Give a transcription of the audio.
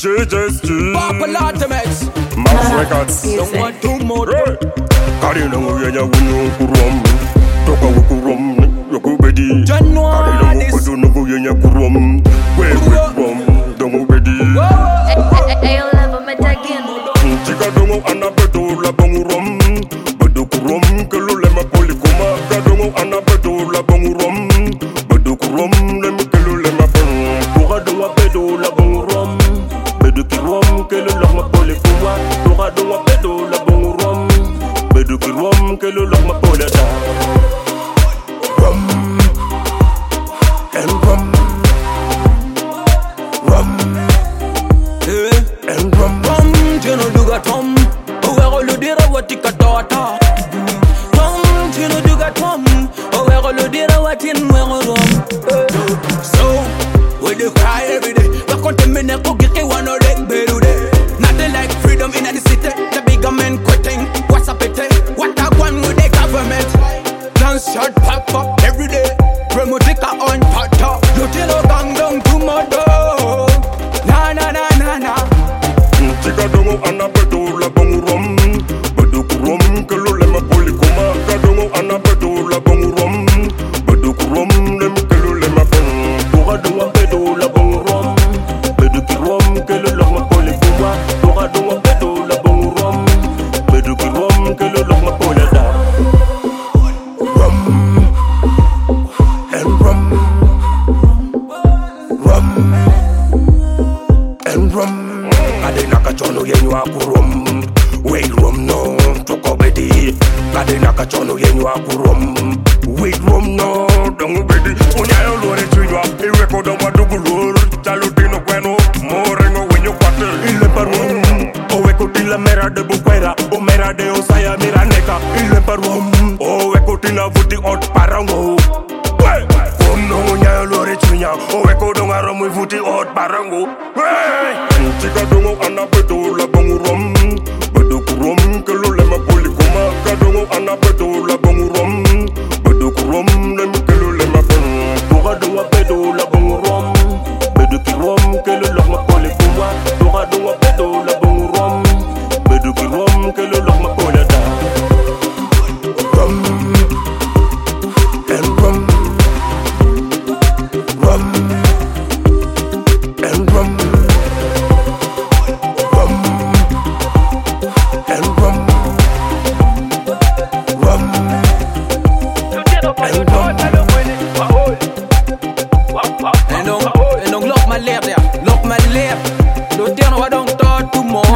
JJST Popular Ultimates Max Records Don't want too more Kari na nguyenya wunu kurom Toka wukurom Yoku bedi January Kari na wukudu na nguyenya kurom We rom Dongo bedi Ayo level me again. Chika dongo anabedo la bongo rom Bedu kurom Kelu lema poli kuma Kadongo anabedo la bongo rom Bedu kurom Lema kelu lema pon Toka dongo bedo la bongo rom Bedu kurom Kelu lema poli kuma Toka dongo bedo la bongo rom Bedu kurom Kelu lema poli da Rom And rom Rom And rom Tino duga tom Owego ludira watika tota Tom Tino duga tom Owego ludira watin mwego rom So we do cry every day Wakonte mene kugiki wano dek beru de Nothing like freedom in the city The bigger men quitting What's up it? What a one with the government Guns shot pop up every day Remotica on tata Lutino gang down to my door Na na na na na Chika dongo anabedo la bongo rom Bedu kurom Kelu lema poli kuma Kadongo anabedo la bongo rom Bedu kurom Lema kelu lema pon Toka dongo bedo la bongo rom Bedu kurom Kelu lema poli kuma Toka dongo bedo la bongo rom Bedu kurom Kelu lema poli da Rom And rom Rom And rom Kadena kachono yenyu akurom Wait rom no Toko bedi Kadena kachono yenyu akurom Wait rom no Dongo bedi Unyayo lore chuywa Iweko doma dugulur Chalo dino kweno Morengo wenyo kwate Ile parum Oweko tila mera de bukwera O mera de osaya mira neka Ile parum Oweko tina vuti ot parango Kono unyayo lore chunya Oweko donga romu vuti ot parango Chika dongo anabedo la bongo rom Bedu kurom Kelu lema poli kuma Kadongo anabedo la bongo rom Bedu kurom Lema kelu lema pon Toka dongo bedo la bongo rom Bedu kurom Kelu lema poli kuma Toka dongo bedo la bongo rom Bedu kurom Kelu lema poli da Rom And rom Rom And rom And rum, rum, and rum. En donc lock my lip, yeah, lock my lip. Don't tell no I don't talk too much.